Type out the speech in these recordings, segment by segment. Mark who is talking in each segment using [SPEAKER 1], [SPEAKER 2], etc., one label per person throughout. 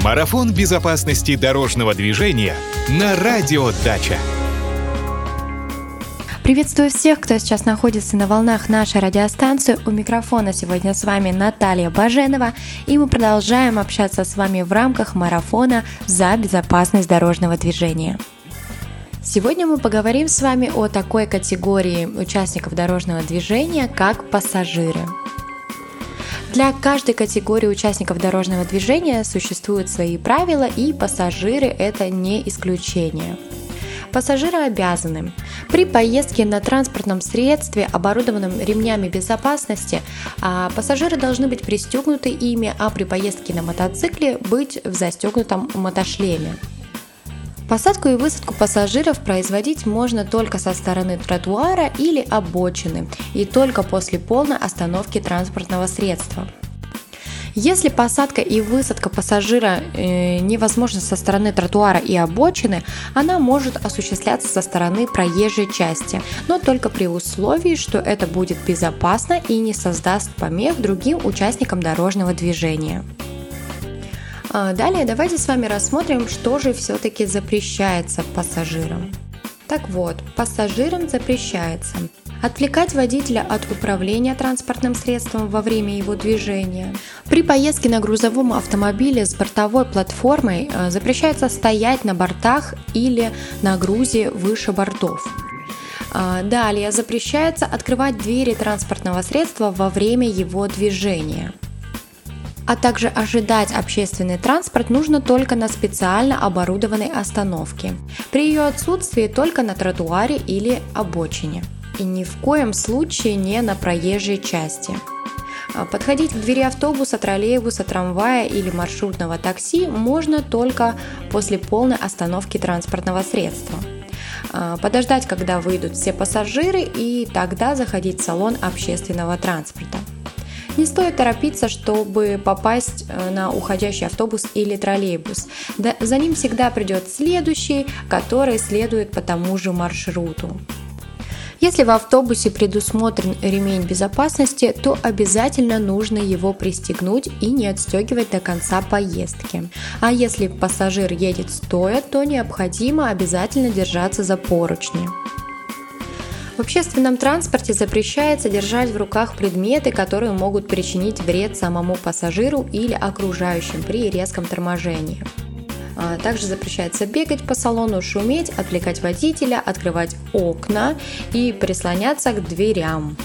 [SPEAKER 1] Марафон безопасности дорожного движения на Радио Дача.
[SPEAKER 2] Приветствую всех, кто сейчас находится на волнах нашей радиостанции. У микрофона сегодня с вами Наталья Баженова, и мы продолжаем общаться с вами в рамках марафона за безопасность дорожного движения. Сегодня мы поговорим с вами о такой категории участников дорожного движения, как пассажиры. Для каждой категории участников дорожного движения существуют свои правила, и пассажиры – это не исключение. Пассажиры обязаны при поездке на транспортном средстве, оборудованном ремнями безопасности, пассажиры должны быть пристегнуты ими, а при поездке на мотоцикле быть в застегнутом мотошлеме. Посадку и высадку пассажиров производить можно только со стороны тротуара или обочины и только после полной остановки транспортного средства. Если посадка и высадка пассажира невозможна со стороны тротуара и обочины, она может осуществляться со стороны проезжей части, но только при условии, что это будет безопасно и не создаст помех другим участникам дорожного движения. Далее давайте с вами рассмотрим, что же все-таки запрещается пассажирам. Так вот, пассажирам запрещается отвлекать водителя от управления транспортным средством во время его движения. При поездке на грузовом автомобиле с бортовой платформой запрещается стоять на бортах или на грузе выше бортов. Далее запрещается открывать двери транспортного средства во время его движения. А также ожидать общественный транспорт нужно только на специально оборудованной остановке. При ее отсутствии только на тротуаре или обочине. И ни в коем случае не на проезжей части. Подходить к двери автобуса, троллейбуса, трамвая или маршрутного такси можно только после полной остановки транспортного средства. Подождать, когда выйдут все пассажиры, и тогда заходить в салон общественного транспорта. Не стоит торопиться, чтобы попасть на уходящий автобус или троллейбус. За ним всегда придет следующий, который следует по тому же маршруту. Если в автобусе предусмотрен ремень безопасности, то обязательно нужно его пристегнуть и не отстегивать до конца поездки. А если пассажир едет стоя, то необходимо обязательно держаться за поручни. В общественном транспорте запрещается держать в руках предметы, которые могут причинить вред самому пассажиру или окружающим при резком торможении. Также запрещается бегать по салону, шуметь, отвлекать водителя, открывать окна и прислоняться к дверям.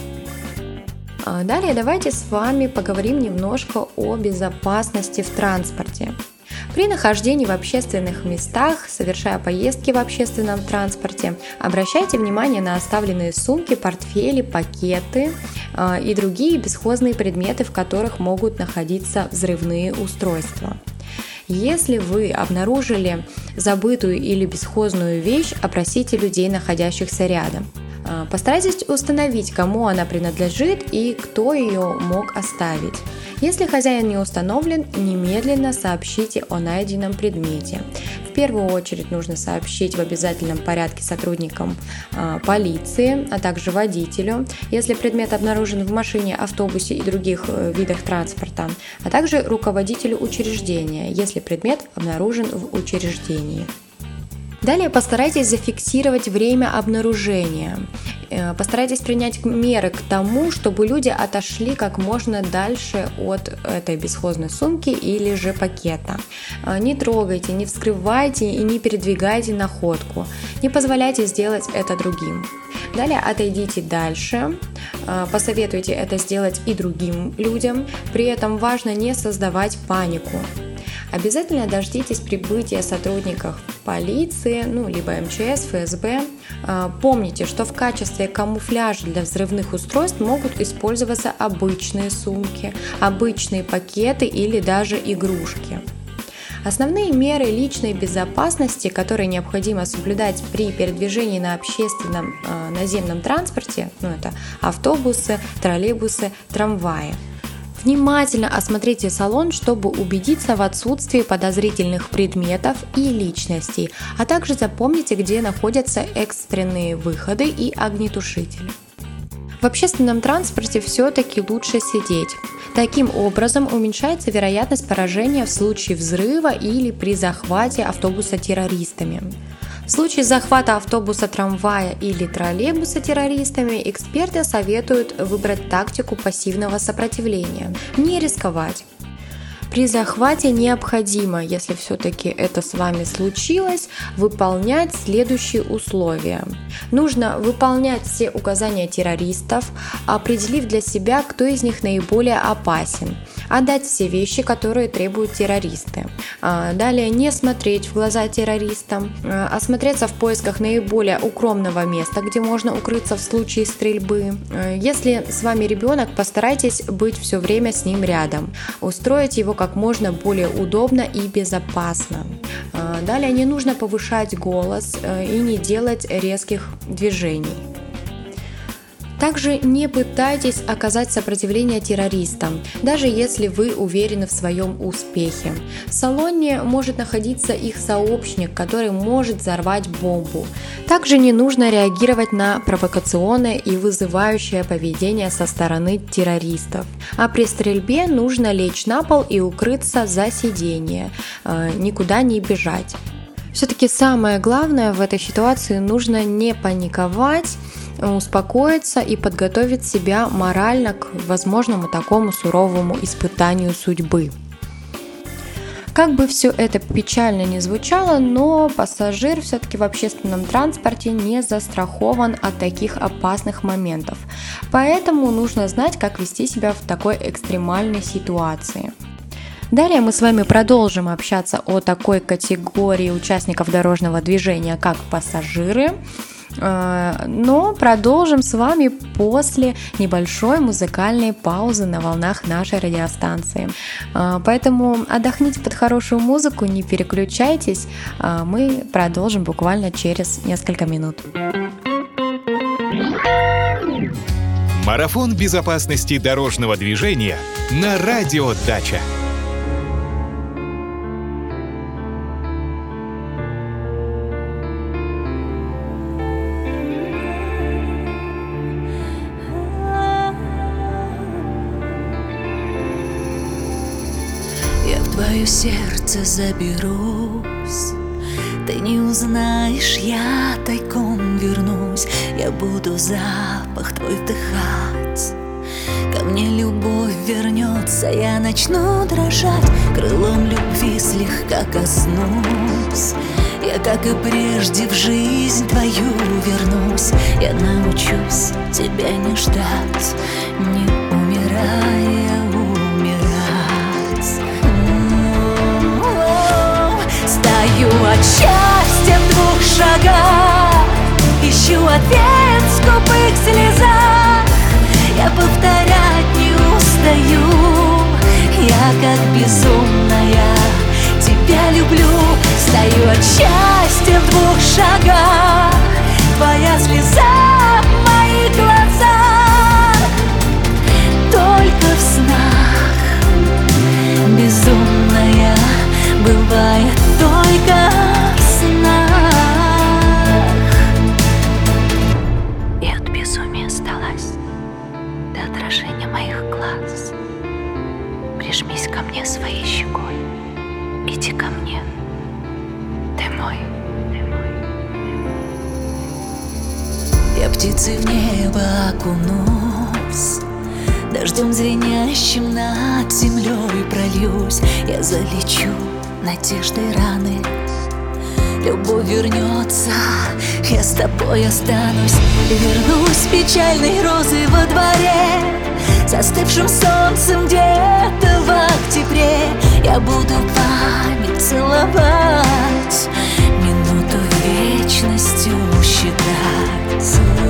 [SPEAKER 2] Далее давайте с вами поговорим немножко о безопасности в транспорте. При нахождении в общественных местах, совершая поездки в общественном транспорте, обращайте внимание на оставленные сумки, портфели, пакеты и другие бесхозные предметы, в которых могут находиться взрывные устройства. Если вы обнаружили забытую или бесхозную вещь, опросите людей, находящихся рядом. Постарайтесь установить, кому она принадлежит и кто ее мог оставить. Если хозяин не установлен, немедленно сообщите о найденном предмете. В первую очередь нужно сообщить в обязательном порядке сотрудникам полиции, а также водителю, если предмет обнаружен в машине, автобусе и других видах транспорта, а также руководителю учреждения, если предмет обнаружен в учреждении. Далее постарайтесь зафиксировать время обнаружения. Постарайтесь принять меры к тому, чтобы люди отошли как можно дальше от этой бесхозной сумки или же пакета. Не трогайте, не вскрывайте и не передвигайте находку. Не позволяйте сделать это другим. Далее отойдите дальше, посоветуйте это сделать и другим людям. При этом важно не создавать панику. Обязательно дождитесь прибытия сотрудников полиции, либо МЧС, ФСБ. Помните, что в качестве камуфляжа для взрывных устройств могут использоваться обычные сумки, обычные пакеты или даже игрушки. Основные меры личной безопасности, которые необходимо соблюдать при передвижении на общественном наземном транспорте, это автобусы, троллейбусы, трамваи. Внимательно осмотрите салон, чтобы убедиться в отсутствии подозрительных предметов и личностей, а также запомните, где находятся экстренные выходы и огнетушители. В общественном транспорте все-таки лучше сидеть. Таким образом уменьшается вероятность поражения в случае взрыва или при захвате автобуса террористами. В случае захвата автобуса, трамвая или троллейбуса террористами эксперты советуют выбрать тактику пассивного сопротивления, не рисковать. При захвате необходимо, если все-таки это с вами случилось, выполнять следующие условия. Нужно выполнять все указания террористов, определив для себя, кто из них наиболее опасен, отдать все вещи, которые требуют террористы. Далее не смотреть в глаза террористам, осмотреться в поисках наиболее укромного места, где можно укрыться в случае стрельбы. Если с вами ребенок, постарайтесь быть все время с ним рядом, устроить его как можно более удобно и безопасно. Далее не нужно повышать голос и не делать резких движений. Также не пытайтесь оказать сопротивление террористам, даже если вы уверены в своем успехе. В салоне может находиться их сообщник, который может взорвать бомбу. Также не нужно реагировать на провокационное и вызывающее поведение со стороны террористов. А при стрельбе нужно лечь на пол и укрыться за сиденье, никуда не бежать. Все-таки самое главное в этой ситуации — нужно не паниковать, успокоиться и подготовить себя морально к возможному такому суровому испытанию судьбы. Как бы все это печально не звучало, но пассажир все-таки в общественном транспорте не застрахован от таких опасных моментов. Поэтому нужно знать, как вести себя в такой экстремальной ситуации. Далее мы с вами продолжим общаться о такой категории участников дорожного движения, как пассажиры, но продолжим с вами после небольшой музыкальной паузы на волнах нашей радиостанции. Поэтому отдохните под хорошую музыку, не переключайтесь, мы продолжим буквально через несколько минут.
[SPEAKER 1] Марафон безопасности дорожного движения на Радио Дача.
[SPEAKER 3] Твое сердце заберусь, ты не узнаешь, я тайком вернусь, я буду запах твой вдыхать. Ко мне любовь вернется, я начну дрожать, крылом любви слегка коснусь. Я, как и прежде, в жизнь твою вернусь, я научусь тебя не ждать, не умирая. Стою от счастья в 2 шагах, ищу ответ в скупых слезах. Я повторять не устаю, я как безумная тебя люблю. Стою от счастья в 2 шагах, твоя слеза в моих глазах. Только в снах безумная бывает только в снах. И от безумия сдалась до отражения моих глаз. Прижмись ко мне своей щекой, иди ко мне, ты мой. Я птицей в небо окунусь, дождем звенящим над землей прольюсь. Я залечу надеждой раны, любовь вернется, я с тобой останусь. Вернусь печальной розой во дворе, застывшим солнцем где-то в октябре. Я буду память целовать, минуту вечностью считать.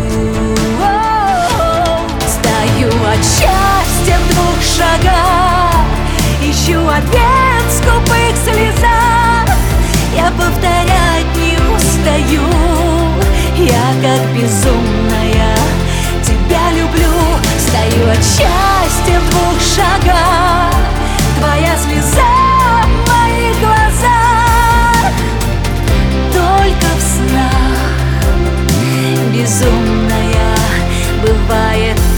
[SPEAKER 3] Стою от счастья в 2 шагах, ищу ответ в скупых слезах. Я повторять не устаю, я как безумная тебя люблю. Стою от счастья в 2 шагах, твоя слеза в моих глазах. Только в снах безумная бывает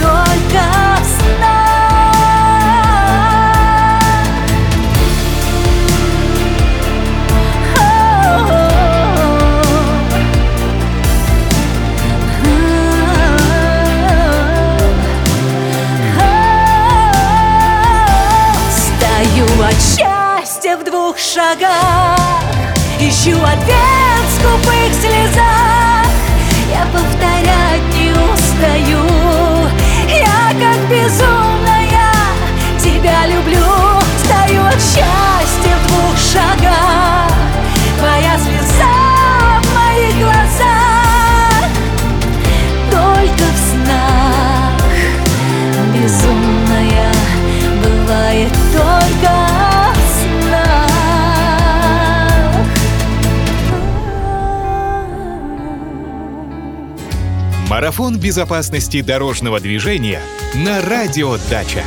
[SPEAKER 3] в 2 шагах. Ищу ответ в скупых слезах. Я повторять не устаю. Я как безумная тебя люблю. Стою от счастья в 2 шагах. Твоя слеза в моих глазах. Только в снах безумная бывает только в снах.
[SPEAKER 1] Марафон безопасности дорожного движения на Радио Дача.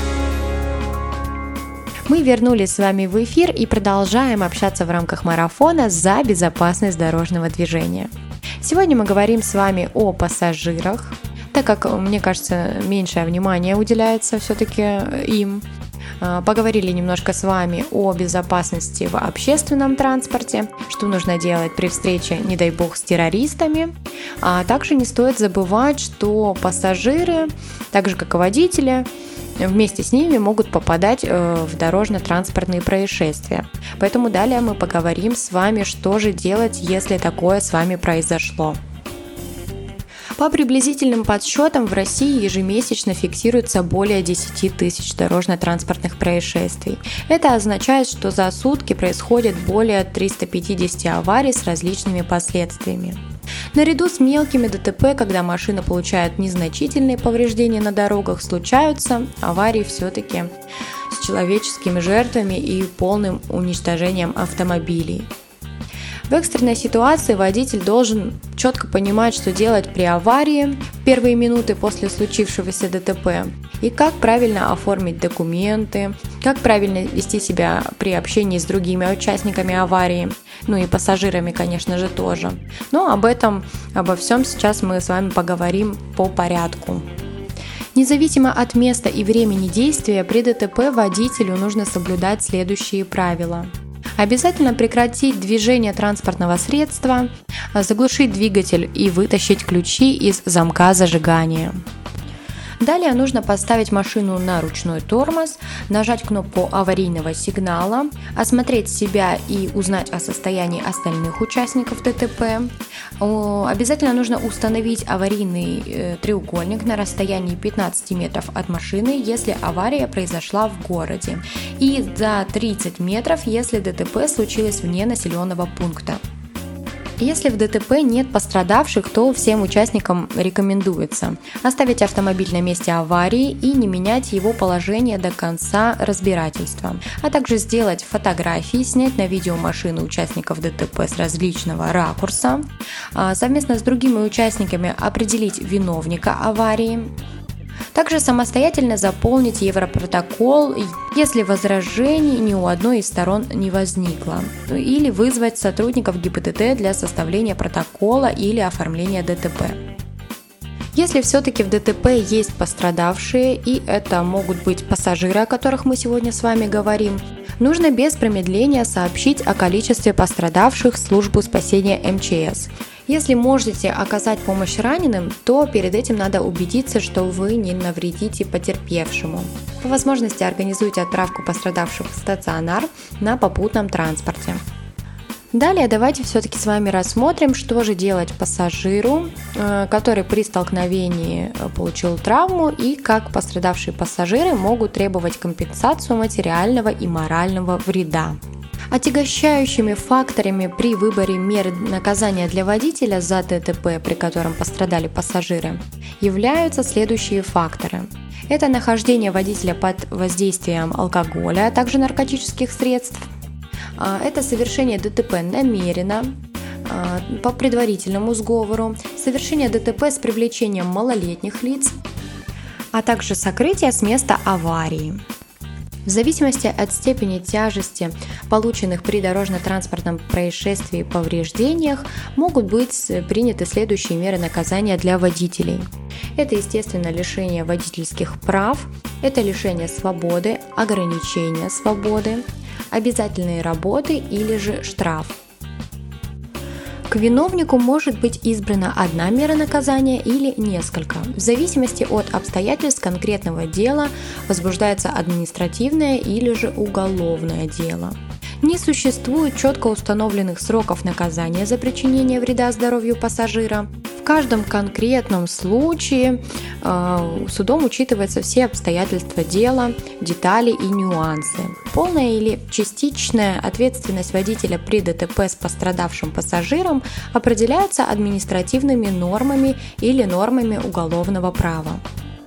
[SPEAKER 2] Мы вернулись с вами в эфир и продолжаем общаться в рамках марафона за безопасность дорожного движения. Сегодня мы говорим с вами о пассажирах, так как, мне кажется, меньшее внимание уделяется все-таки им. Поговорили немножко с вами о безопасности в общественном транспорте, что нужно делать при встрече, не дай бог, с террористами. А также не стоит забывать, что пассажиры, так же как и водители, вместе с ними могут попадать в дорожно-транспортные происшествия. Поэтому далее мы поговорим с вами, что же делать, если такое с вами произошло. По приблизительным подсчетам в России ежемесячно фиксируется более 10 тысяч дорожно-транспортных происшествий. Это означает, что за сутки происходит более 350 аварий с различными последствиями. Наряду с мелкими ДТП, когда машина получает незначительные повреждения на дорогах, случаются аварии все-таки с человеческими жертвами и полным уничтожением автомобилей. В экстренной ситуации водитель должен четко понимать, что делать при аварии в первые минуты после случившегося ДТП, и как правильно оформить документы, как правильно вести себя при общении с другими участниками аварии, ну и пассажирами, конечно же, тоже. Но обо всем сейчас мы с вами поговорим по порядку. Независимо от места и времени действия, при ДТП водителю нужно соблюдать следующие правила. Обязательно прекратить движение транспортного средства, заглушить двигатель и вытащить ключи из замка зажигания. Далее нужно поставить машину на ручной тормоз, нажать кнопку аварийного сигнала, осмотреть себя и узнать о состоянии остальных участников ДТП. Обязательно нужно установить аварийный треугольник на расстоянии 15 метров от машины, если авария произошла в городе, и за 30 метров, если ДТП случилось вне населенного пункта. Если в ДТП нет пострадавших, то всем участникам рекомендуется оставить автомобиль на месте аварии и не менять его положение до конца разбирательства, а также сделать фотографии, снять на видео машины участников ДТП с различного ракурса, совместно с другими участниками определить виновника аварии. Также самостоятельно заполнить европротокол, если возражений ни у одной из сторон не возникло, или вызвать сотрудников ГИБДД для составления протокола или оформления ДТП. Если все-таки в ДТП есть пострадавшие, и это могут быть пассажиры, о которых мы сегодня с вами говорим, нужно без промедления сообщить о количестве пострадавших в службу спасения МЧС. Если можете оказать помощь раненым, то перед этим надо убедиться, что вы не навредите потерпевшему. По возможности организуйте отправку пострадавших в стационар на попутном транспорте. Далее давайте все-таки с вами рассмотрим, что же делать пассажиру, который при столкновении получил травму, и как пострадавшие пассажиры могут требовать компенсацию материального и морального вреда. Отягощающими факторами при выборе меры наказания для водителя за ДТП, при котором пострадали пассажиры, являются следующие факторы. Это нахождение водителя под воздействием алкоголя, а также наркотических средств. Это совершение ДТП намеренно, по предварительному сговору, совершение ДТП с привлечением малолетних лиц, а также сокрытие с места аварии. В зависимости от степени тяжести полученных при дорожно-транспортном происшествии повреждениях могут быть приняты следующие меры наказания для водителей. Это, естественно, лишение водительских прав, это лишение свободы, ограничение свободы, обязательные работы или же штраф. К виновнику может быть избрана одна мера наказания или несколько. В зависимости от обстоятельств конкретного дела возбуждается административное или же уголовное дело. Не существует четко установленных сроков наказания за причинение вреда здоровью пассажира. В каждом конкретном случае судом учитываются все обстоятельства дела, детали и нюансы. Полная или частичная ответственность водителя при ДТП с пострадавшим пассажиром определяется административными нормами или нормами уголовного права.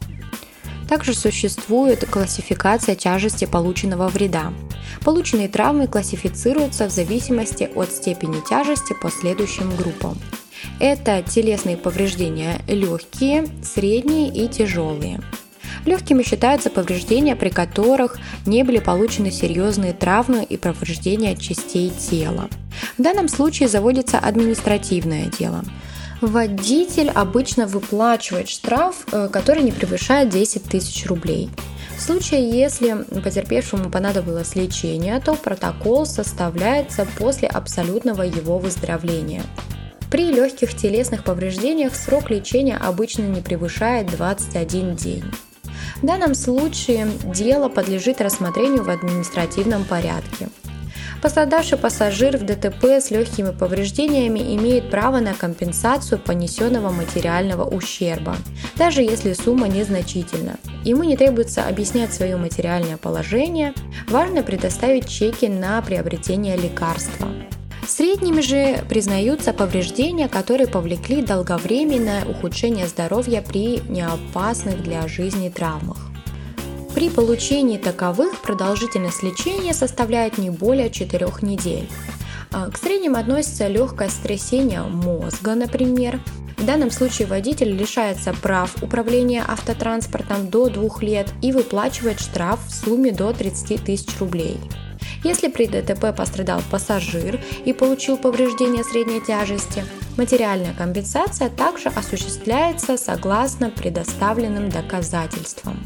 [SPEAKER 2] Также существует классификация тяжести полученного вреда. Полученные травмы классифицируются в зависимости от степени тяжести по следующим группам. Это телесные повреждения легкие, средние и тяжелые. Легкими считаются повреждения, при которых не были получены серьезные травмы и повреждения частей тела. В данном случае заводится административное дело. Водитель обычно выплачивает штраф, который не превышает 10 тысяч рублей. В случае, если потерпевшему понадобилось лечение, то протокол составляется после абсолютного его выздоровления. При легких телесных повреждениях срок лечения обычно не превышает 21 день. В данном случае дело подлежит рассмотрению в административном порядке. Пострадавший пассажир в ДТП с легкими повреждениями имеет право на компенсацию понесенного материального ущерба, даже если сумма незначительна. Ему не требуется объяснять свое материальное положение, важно предоставить чеки на приобретение лекарства. Средними же признаются повреждения, которые повлекли долговременное ухудшение здоровья при неопасных для жизни травмах. При получении таковых продолжительность лечения составляет не более 4 недель. К средним относится легкое сотрясение мозга, например. В данном случае водитель лишается прав управления автотранспортом до 2 лет и выплачивает штраф в сумме до 30 тысяч рублей. Если при ДТП пострадал пассажир и получил повреждения средней тяжести, материальная компенсация также осуществляется согласно предоставленным доказательствам.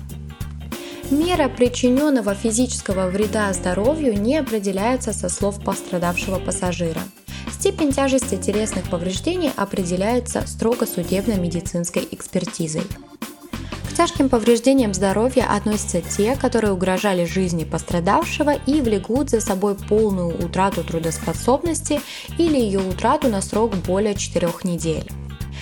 [SPEAKER 2] Мера причиненного физического вреда здоровью не определяется со слов пострадавшего пассажира. Степень тяжести телесных повреждений определяется строго судебно-медицинской экспертизой. К тяжким повреждениям здоровья относятся те, которые угрожали жизни пострадавшего и влекут за собой полную утрату трудоспособности или ее утрату на срок более 4 недель.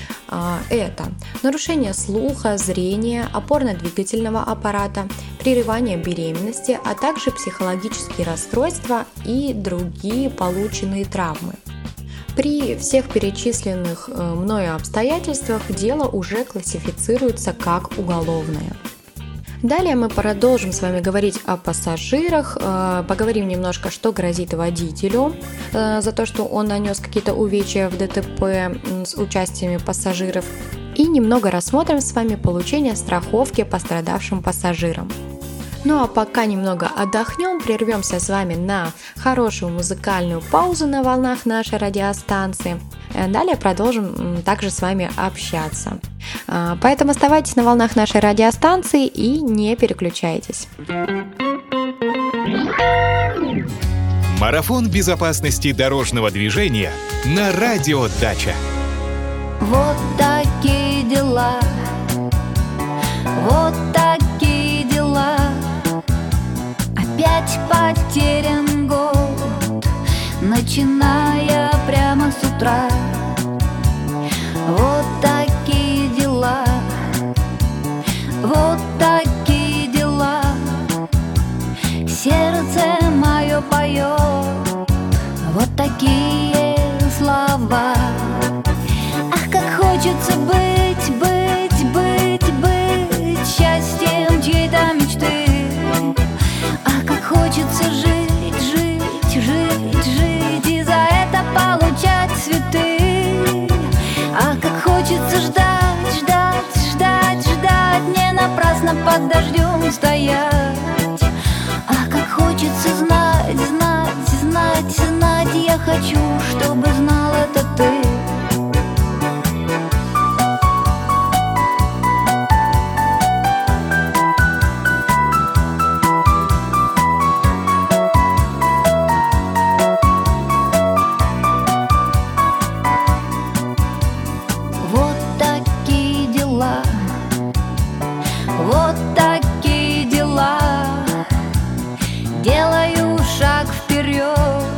[SPEAKER 2] Это нарушение слуха, зрения, опорно-двигательного аппарата, прерывание беременности, а также психологические расстройства и другие полученные травмы. При всех перечисленных мною обстоятельствах дело уже классифицируется как уголовное. Далее мы продолжим с вами говорить о пассажирах, поговорим немножко, что грозит водителю за то, что он нанес какие-то увечья в ДТП с участием пассажиров, и немного рассмотрим с вами получение страховки пострадавшим пассажирам. Ну а пока немного отдохнем, прервемся с вами на хорошую музыкальную паузу на волнах нашей радиостанции. Далее продолжим также с вами общаться. Поэтому оставайтесь на волнах нашей радиостанции и не переключайтесь.
[SPEAKER 1] Марафон безопасности дорожного движения на Радио Дача.
[SPEAKER 3] Вот такие дела, вот такие дела. Опять потерян год, начиная прямо с утра. Вот такие дела, вот такие дела. Сердце мое поет вот такие слова. Ах, как хочется быть, быть, быть, быть счастьем чьей-то мечты. Ах, как хочется жить, жить, жить, жить и за это получать цветы. Ах, как хочется ждать, ждать, ждать, ждать, не напрасно под дождем стоять. Ах, как хочется знать, знать, знать, знать, я хочу, чтобы знал это ты. Вот такие дела. Делаю шаг вперед,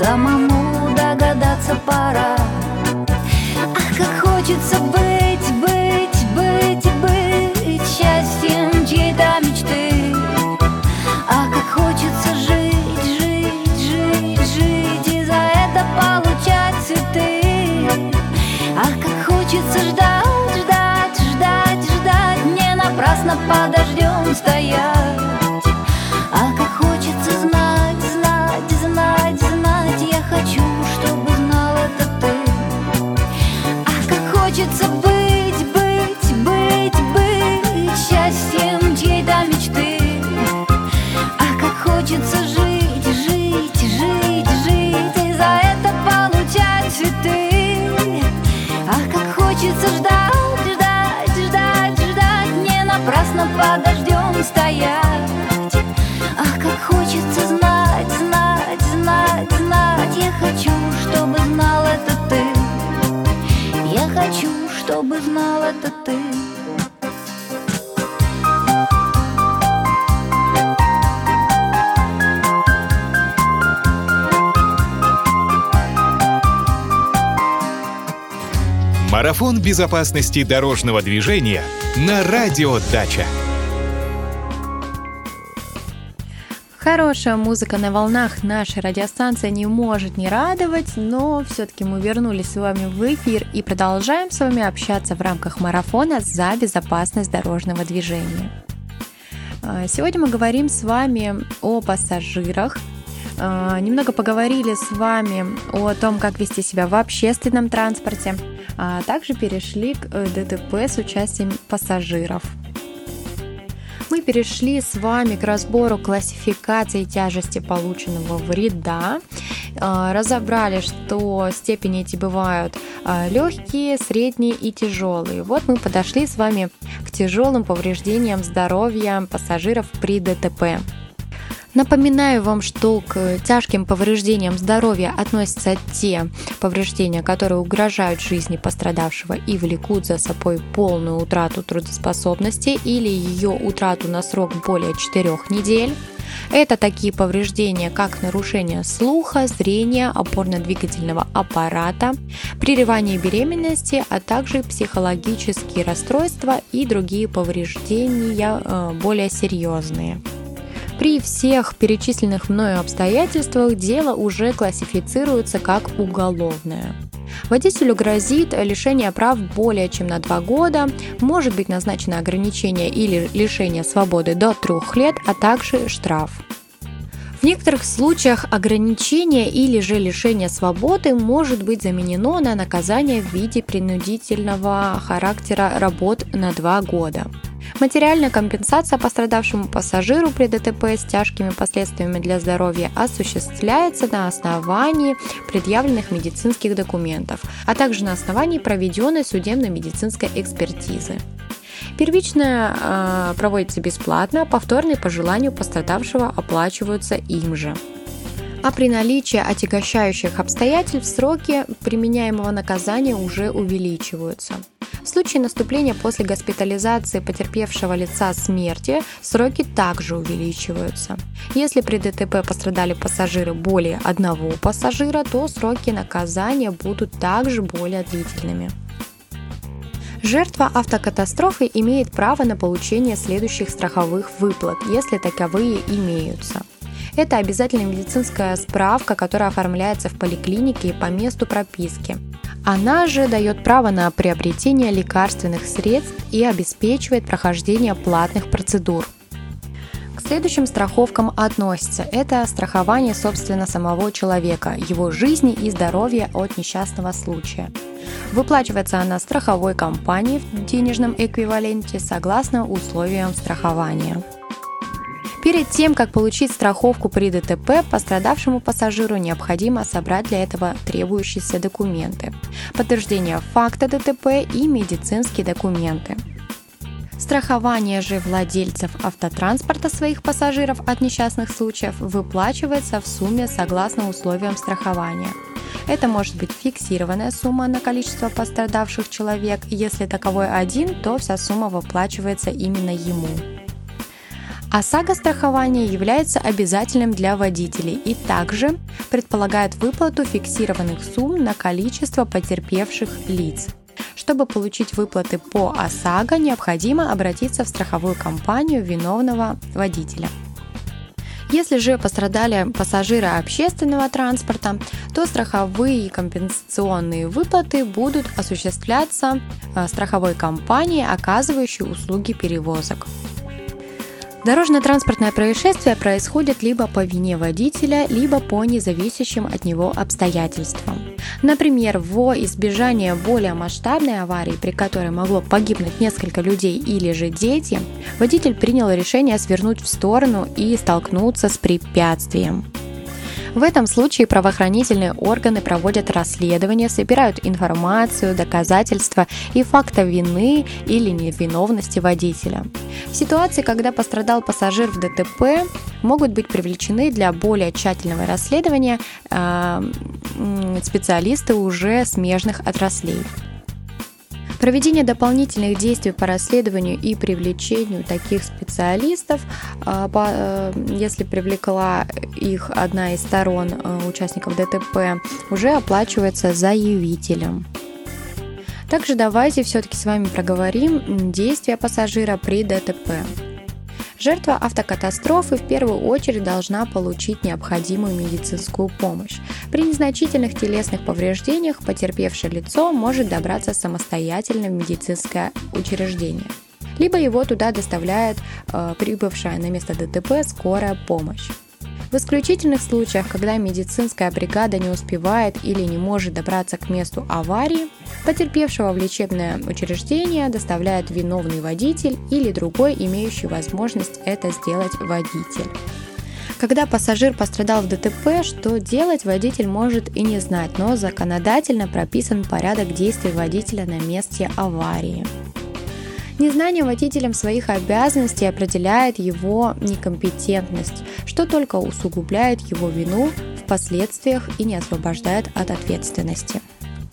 [SPEAKER 3] самому догадаться пора. Ах, как хочется быть счастьем чьей-то мечты. Ах, как хочется жить и за это получать цветы. Ах, как хочется ждать, не напрасно под дождем стоять. Ах, как хочется знать, я хочу, чтобы знал это ты. Ах, как хочется быть счастьем чьей-то мечты. Ах, как хочется жить и за это получать цветы. Ах, как хочется ждать, не напрасно под дождем стоять. Ах, как хочется знать, я хочу, чтобы знал это ты. Я хочу, чтобы знал это ты.
[SPEAKER 1] Марафон безопасности дорожного движения на Радио Дача.
[SPEAKER 2] Хорошая музыка на волнах нашей радиостанции не может не радовать, но все-таки мы вернулись с вами в эфир и продолжаем с вами общаться в рамках марафона за безопасность дорожного движения. Сегодня мы говорим с вами о пассажирах. Немного поговорили с вами о том, как вести себя в общественном транспорте, а также перешли к ДТП с участием пассажиров. Мы перешли с вами к разбору классификации тяжести полученного вреда, разобрали, что степени эти бывают легкие, средние и тяжелые. Вот мы подошли с вами к тяжелым повреждениям здоровья пассажиров при ДТП. Напоминаю вам, что к тяжким повреждениям здоровья относятся те повреждения, которые угрожают жизни пострадавшего и влекут за собой полную утрату трудоспособности или ее утрату на срок более 4 недель. Это такие повреждения, как нарушение слуха, зрения, опорно-двигательного аппарата, прерывание беременности, а также психологические расстройства и другие повреждения более серьезные. При всех перечисленных мною обстоятельствах дело уже классифицируется как уголовное. Водителю грозит лишение прав более чем на 2 года, может быть назначено ограничение или лишение свободы до 3 лет, а также штраф. В некоторых случаях ограничение или же лишение свободы может быть заменено на наказание в виде принудительного характера работ на 2 года. Материальная компенсация пострадавшему пассажиру при ДТП с тяжкими последствиями для здоровья осуществляется на основании предъявленных медицинских документов, а также на основании проведенной судебно-медицинской экспертизы. Первичная проводится бесплатно, повторные по желанию пострадавшего оплачиваются им же. А при наличии отягощающих обстоятельств сроки применяемого наказания уже увеличиваются. В случае наступления после госпитализации потерпевшего лица смерти сроки также увеличиваются. Если при ДТП пострадали пассажиры более 1 пассажира, то сроки наказания будут также более длительными. Жертва автокатастрофы имеет право на получение следующих страховых выплат, если таковые имеются. Это обязательная медицинская справка, которая оформляется в поликлинике по месту прописки. Она же дает право на приобретение лекарственных средств и обеспечивает прохождение платных процедур. К следующим страховкам относятся это страхование, собственно, самого человека, его жизни и здоровья от несчастного случая. Выплачивается она страховой компанией в денежном эквиваленте согласно условиям страхования. Перед тем, как получить страховку при ДТП, пострадавшему пассажиру необходимо собрать для этого требующиеся документы, подтверждение факта ДТП и медицинские документы. Страхование же владельцев автотранспорта своих пассажиров от несчастных случаев выплачивается в сумме согласно условиям страхования. Это может быть фиксированная сумма на количество пострадавших человек, если таковой один, то вся сумма выплачивается именно ему. ОСАГО страхования является обязательным для водителей и также предполагает выплату фиксированных сумм на количество потерпевших лиц. Чтобы получить выплаты по ОСАГО, необходимо обратиться в страховую компанию виновного водителя. Если же пострадали пассажиры общественного транспорта, то страховые и компенсационные выплаты будут осуществляться страховой компанией, оказывающей услуги перевозок. Дорожно-транспортное происшествие происходит либо по вине водителя, либо по независящим от него обстоятельствам. Например, во избежание более масштабной аварии, при которой могло погибнуть несколько людей или же дети, водитель принял решение свернуть в сторону и столкнуться с препятствием. В этом случае правоохранительные органы проводят расследование, собирают информацию, доказательства и факты вины или невиновности водителя. В ситуации, когда пострадал пассажир в ДТП, могут быть привлечены для более тщательного расследования специалисты уже смежных отраслей. Проведение дополнительных действий по расследованию и привлечению таких специалистов, если привлекла их одна из сторон участников ДТП, уже оплачивается заявителем. Также давайте все-таки с вами проговорим действия пассажира при ДТП. Жертва автокатастрофы в первую очередь должна получить необходимую медицинскую помощь. При незначительных телесных повреждениях потерпевшее лицо может добраться самостоятельно в медицинское учреждение, либо его туда доставляет прибывшая на место ДТП скорая помощь. В исключительных случаях, когда медицинская бригада не успевает или не может добраться к месту аварии, потерпевшего в лечебное учреждение доставляет виновный водитель или другой, имеющий возможность это сделать водитель. Когда пассажир пострадал в ДТП, что делать водитель может и не знать, но законодательно прописан порядок действий водителя на месте аварии. Незнание водителем своих обязанностей определяет его некомпетентность, что только усугубляет его вину в последствиях и не освобождает от ответственности.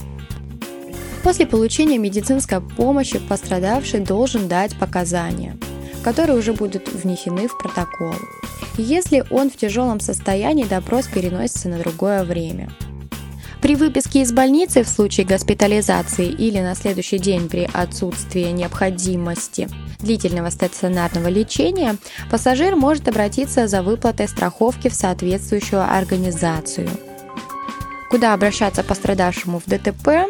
[SPEAKER 2] После получения медицинской помощи пострадавший должен дать показания, которые уже будут внесены в протокол. Если он в тяжелом состоянии, допрос переносится на другое время. При выписке из больницы в случае госпитализации или на следующий день при отсутствии необходимости длительного стационарного лечения, пассажир может обратиться за выплатой страховки в соответствующую организацию. Куда обращаться пострадавшему в ДТП,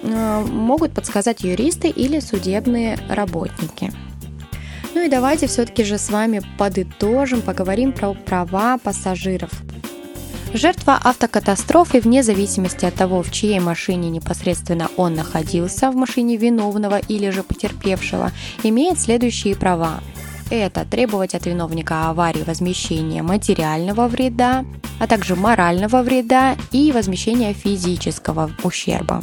[SPEAKER 2] могут подсказать юристы или судебные работники. Ну и давайте все-таки же с вами подытожим, поговорим про права пассажиров. Жертва автокатастрофы, вне зависимости от того, в чьей машине непосредственно он находился, в машине виновного или же потерпевшего, имеет следующие права. Это требовать от виновника аварии возмещения материального вреда, а также морального вреда и возмещения физического ущерба.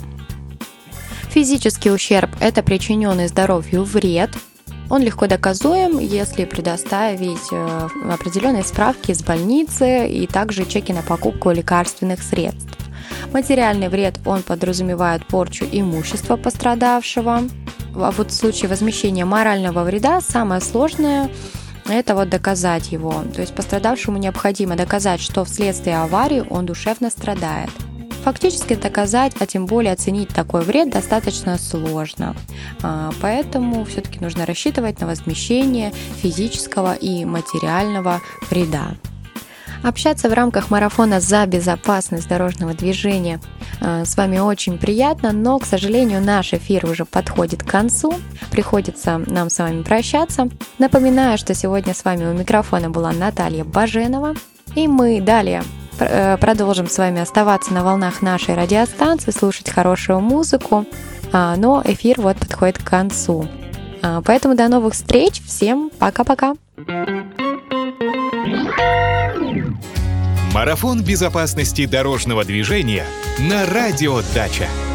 [SPEAKER 2] Физический ущерб – это причиненный здоровью вред. Он легко доказуем, если предоставить определенные справки из больницы и также чеки на покупку лекарственных средств. Материальный вред, он подразумевает порчу имущества пострадавшего. А вот в случае возмещения морального вреда самое сложное – это доказать его. То есть пострадавшему необходимо доказать, что вследствие аварии он душевно страдает. Фактически доказать, а тем более оценить такой вред достаточно сложно. Поэтому все-таки нужно рассчитывать на возмещение физического и материального вреда. Общаться в рамках марафона за безопасность дорожного движения с вами очень приятно, но, к сожалению, наш эфир уже подходит к концу. Приходится нам с вами прощаться. Напоминаю, что сегодня с вами у микрофона была Наталья Баженова, и мы далее продолжим с вами оставаться на волнах нашей радиостанции, слушать хорошую музыку, но эфир подходит к концу. Поэтому до новых встреч, всем пока-пока!
[SPEAKER 1] Марафон безопасности дорожного движения на Радио Дача.